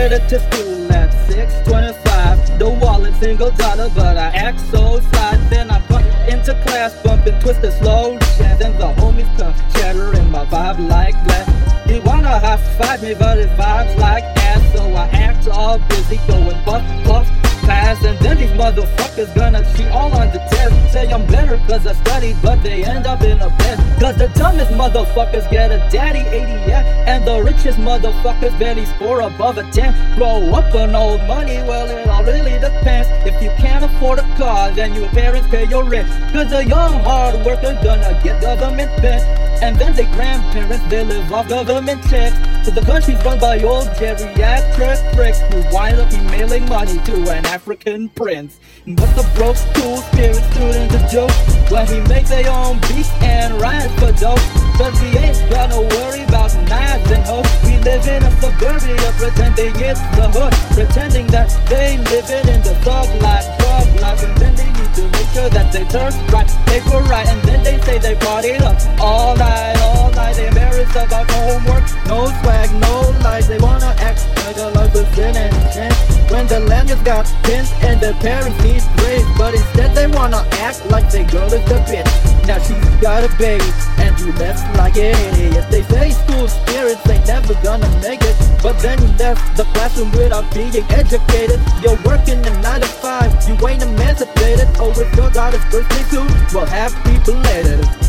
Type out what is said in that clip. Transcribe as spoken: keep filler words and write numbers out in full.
headed to school at six twenty-five. The wallet single dollar, but I act so sly. Then I bump into class, bumping twisted slow jazz, and the homies come shattering my vibe like glass. He wanna high five me, but his vibes like ass, so I act all busy going puff, puff, pass. And then these motherfuckers gonna cheat all on the test, say I'm better cause I studied, but they end up in a bed. Cause the dumbest motherfuckers get a daddy eighty, yeah, and the richest motherfuckers barely score above a ten. Grow up on old money, well it all really depends. If you can't afford a car, then your parents pay your rent. Cause a young hard worker gonna get government bent, and then their grandparents, they live off government checks. So the country's run by old geriatric pricks who wind up emailing money to an African prince. But the broke school spirit student is joke when he makes their own beats and rhymes for dope. Cause we ain't gotta worry about knives and hoes. We live in a suburbia pretending it's the hood, pretending that they living in the thug life, drug life. And then they need to make sure that they turn right, paper right. And then they say they partied up all night, all night. They embarrassed about homework, no swag, no lies. They wanna act like a life is sin and chance when the land just got pins and the parents need praise. But instead they wanna act like they girl is the bitch. Now she's got a baby and you left like an idiot. They say school spirits ain't never gonna make it, but then you left the classroom without being educated. You're working a nine to five, you ain't emancipated. Oh, if your daughter's birthday too, well happy belated.